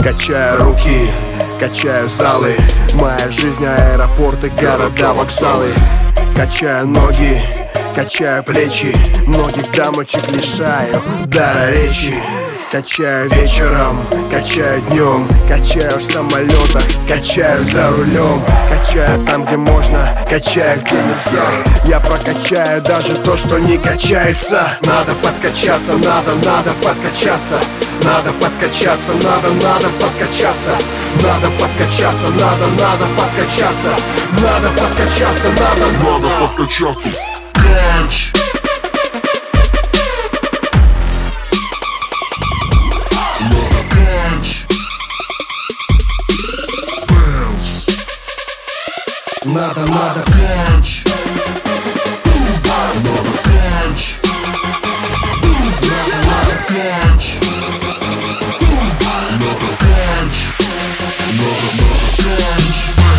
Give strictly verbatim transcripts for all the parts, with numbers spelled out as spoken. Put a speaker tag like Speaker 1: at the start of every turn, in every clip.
Speaker 1: Качаю руки, качаю залы. Моя жизнь — аэропорты, города, вокзалы. Качаю ноги, качаю плечи. Многих дамочек лишаю дара речи. Качаю вечером, качаю днем, качаю в самолетах, качаю за рулем. Качаю там, где можно, качаю, где нельзя. Я прокачаю даже то, что не качается. Надо подкачаться, надо, надо подкачаться. Надо подкачаться, надо, надо подкачаться. Надо подкачаться, надо, надо подкачаться. Надо подкачаться, надо, надо подкачаться. Кач! Надо, надо кач. Надо кач. Надо, надо кач. Надо кач. Надо, надо кач.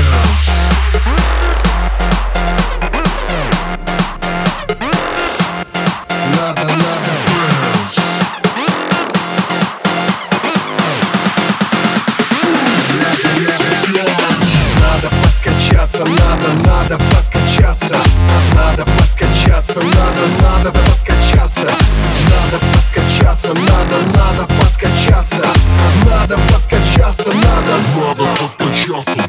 Speaker 1: Надо, надо кач. Надо подкачаться, надо, надо подкачаться. Надо подкачаться, надо, надо подкачаться. Надо подкачаться, надо, надо подкачаться. Надо подкачаться, надо, надо подкачаться.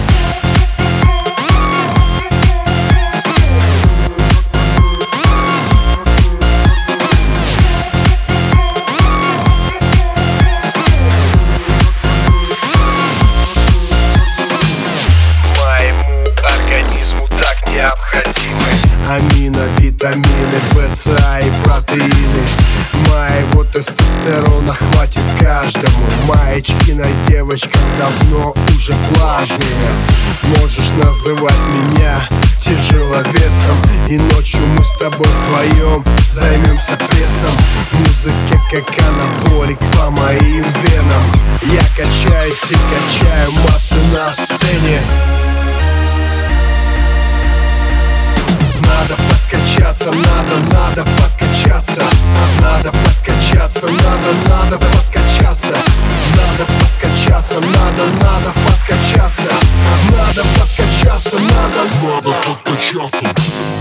Speaker 1: Амино, витамины, БЦА и протеины. Моего тестостерона хватит каждому. Маечки на девочках давно уже влажные. Можешь называть меня тяжеловесом. И ночью мы с тобой вдвоем займемся прессом. Музыка как анаболик по моим венам. Я качаюсь и качаю массы на сцене. Надо подкачаться, надо, надо подкачаться. Надо подкачаться, надо, надо подкачаться. Надо подкачаться, надо, надо подкачаться. Надо подкачаться, надо, надо подкачаться.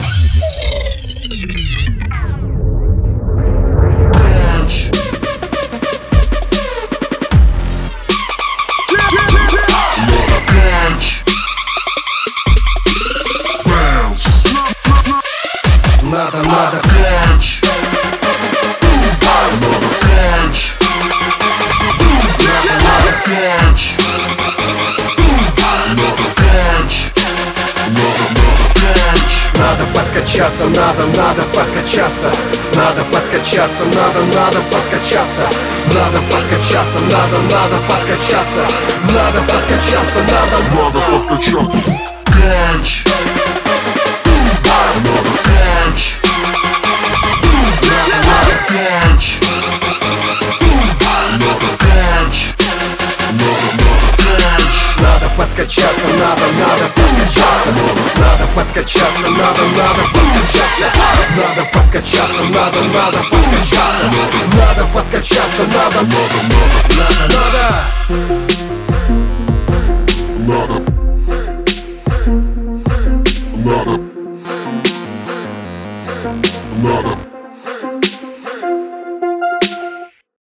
Speaker 1: Надо, надо кач. Надо кач. Надо, надо кач. Надо кач. Надо, надо кач. Надо подкачаться, надо, надо подкачаться. Надо подкачаться, надо, надо подкачаться. Надо подкачаться, надо, надо подкачаться. Надо подкачаться, надо, надо подкачаться. Кач. Надо кач. Надо, надо кач. Надо кач. Надо, надо кач. Надо подкачаться, надо, надо подкачаться. Надо подкачаться, надо, надо подкачаться. Надо подкачаться, надо, надо подкачаться. Надо подкачаться, надо, надо, надо, надо.